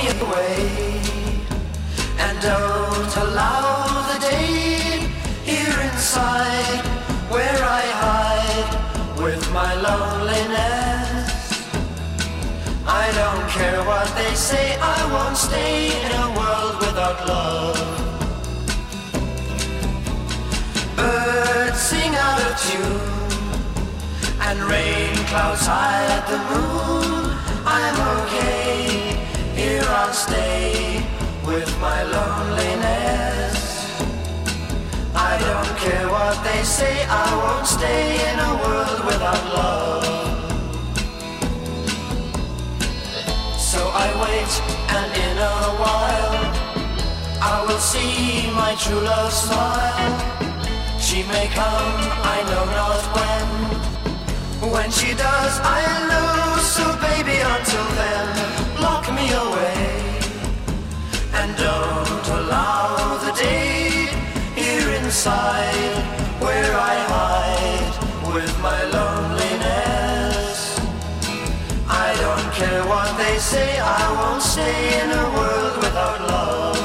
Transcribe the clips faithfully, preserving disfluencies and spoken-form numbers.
me away, and don't allow the day here inside where I hide with my loneliness. I don't care what they say, I won't stay in a world without love. Birds sing out of tune, and rain clouds hide the moon. I'm okay, here I'll stay with my loneliness. I don't care what they say, I won't stay in a world without love. So I wait, and in a while I will see my true love smile. She may come, I know not when. When she does, I'll know. So baby, until then, lock me away, and don't allow the day here inside where I hide with my loneliness. I don't care what they say, I won't stay in a world without love.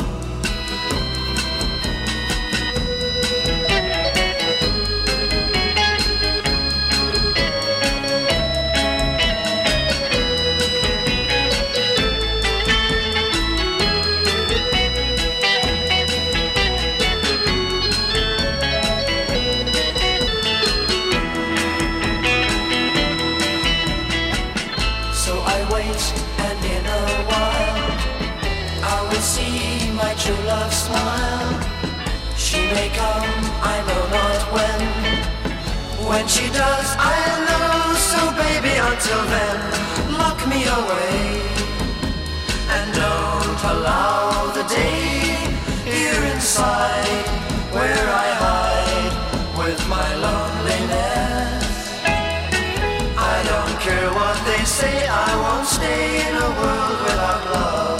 True love smile. She may come, I know not when. When she does, I'll know. So baby, until then, lock me away, and don't allow the day here inside where I hide with my loneliness. I don't care what they say, I won't stay in a world without love.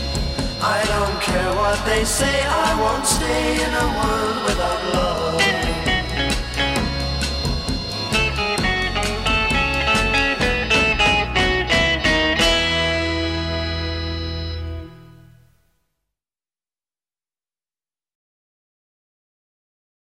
I don't care what they say, I won't stay in a world without love.